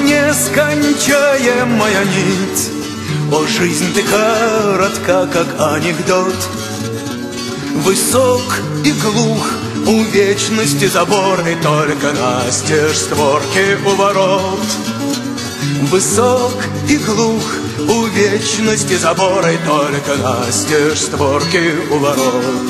нескончаемая нить. О, жизнь ты коротка, как анекдот. Высок и глух у вечности забор, и только настежь створки у ворот. Высок и глух у вечности забор, и только настежь створки у ворот.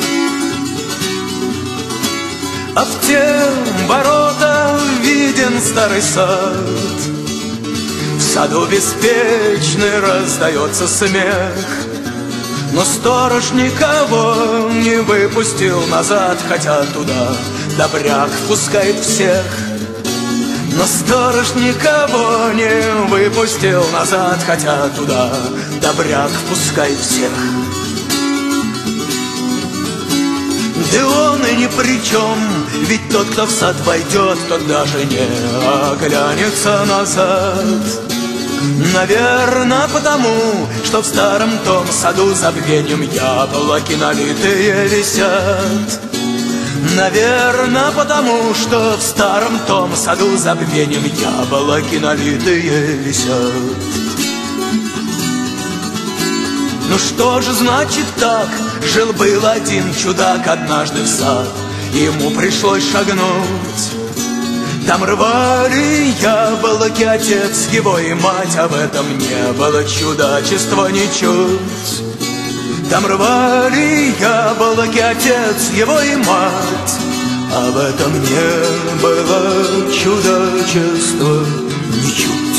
А в те ворота виден старый сад. В саду беспечный раздается смех, но сторож никого не выпустил назад, хотя туда добряк впускает всех. Но сторож никого не выпустил назад, хотя туда добряк впускает всех. Да он и ни при чем, ведь тот, кто в сад войдет, тот даже не оглянется назад. Наверно, потому, что в старом том саду забвеньем яблоки налитые висят. Наверно, потому, что в старом том саду забвеньем яблоки налитые висят. Ну что же значит так? Жил-был один чудак однажды в сад, ему пришлось шагнуть. Там рвали яблоки отец его и мать, а в этом не было чудачества ничуть. Там рвали яблоки отец его и мать, а в этом не было чудачества ничуть.